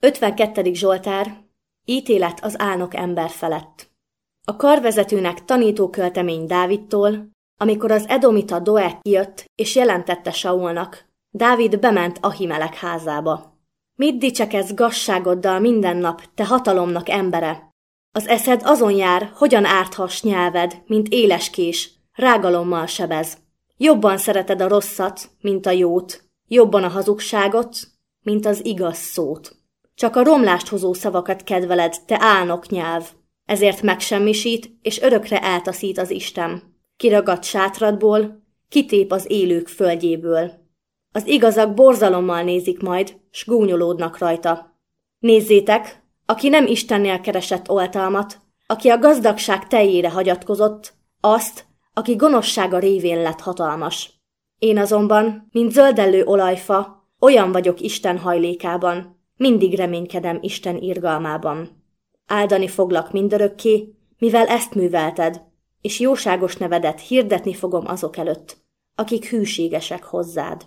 52. Zsoltár. Ítélet az álnok ember felett. A karvezetőnek tanítóköltemény Dávidtól, amikor az edomita Doeg kijött és jelentette Saulnak, Dávid bement Ahimelek házába. Mit dicsekedsz gazságoddal minden nap, te hatalomnak embere? Az eszed azon jár, hogyan árthass nyelved, mint éles kés, rágalommal sebez. Jobban szereted a rosszat, mint a jót, jobban a hazugságot, mint az igaz szót. Csak a romlást hozó szavakat kedveled, te álnok nyelv. Ezért megsemmisít, és örökre eltaszít az Isten. Kiragadt sátradból, kitép az élők földjéből. Az igazak borzalommal nézik majd, s gúnyolódnak rajta. Nézzétek, aki nem Istennél keresett oltalmat, aki a gazdagság teljére hagyatkozott, azt, aki gonoszsága révén lett hatalmas. Én azonban, mint zöldellő olajfa, olyan vagyok Isten hajlékában, mindig reménykedem Isten irgalmában. Áldani foglak mindörökké, mivel ezt művelted, és jóságos nevedet hirdetni fogom azok előtt, akik hűségesek hozzád.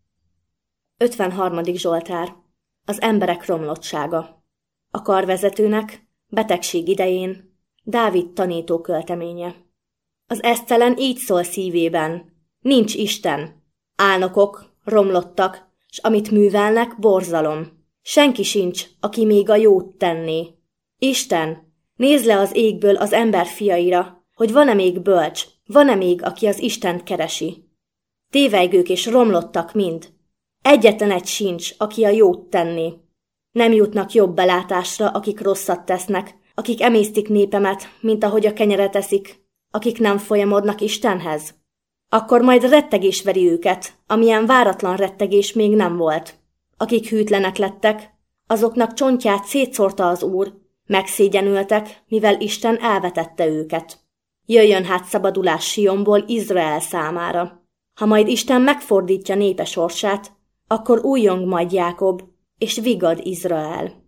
53. Zsoltár. Az emberek romlottsága. A karvezetőnek, betegség idején, Dávid tanító költeménye. Az esztelen így szól szívében, nincs Isten. Álnokok, romlottak, s amit művelnek, borzalom. Senki sincs, aki még a jót tenné. Isten, nézd le az égből az ember fiaira, hogy van-e még bölcs, van-e még, aki az Istent keresi. Tévejgők és romlottak mind. Egyetlen egy sincs, aki a jót tenné. Nem jutnak jobb belátásra, akik rosszat tesznek, akik emésztik népemet, mint ahogy a kenyeret eszik, akik nem folyamodnak Istenhez. Akkor majd rettegés veri őket, amilyen váratlan rettegés még nem volt. Akik hűtlenek lettek, azoknak csontját szétszórta az Úr, megszégyenültek, mivel Isten elvetette őket. Jöjjön hát szabadulás Sionból Izrael számára. Ha majd Isten megfordítja népe sorsát, akkor újjong majd Jákob, és vigad Izrael.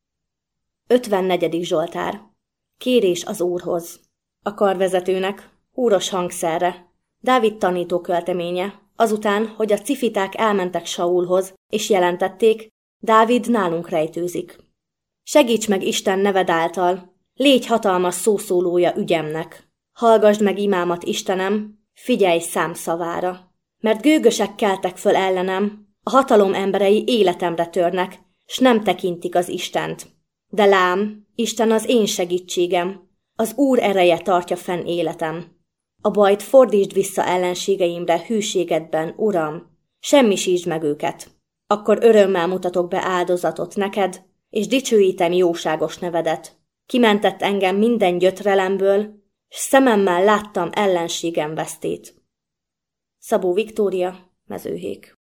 54. Zsoltár. Kérés az Úrhoz. A karvezetőnek, húros hangszerre, Dávid tanító költeménye, azután, hogy a cifiták elmentek Saulhoz, és jelentették, Dávid nálunk rejtőzik. Segíts meg Isten neved által, légy hatalmas szószólója ügyemnek. Hallgasd meg imámat, Istenem, figyelj számszavára. Mert gőgösek keltek föl ellenem, a hatalom emberei életemre törnek, s nem tekintik az Istent. De lám, Isten az én segítségem, az Úr ereje tartja fenn életem. A bajt fordítsd vissza ellenségeimre hűségedben, Uram, semmisítsd meg őket. Akkor örömmel mutatok be áldozatot neked, és dicsőítem jóságos nevedet. Kimentett engem minden gyötrelemből, s szememmel láttam ellenségem vesztét. Szabó Viktória, Mezőhék.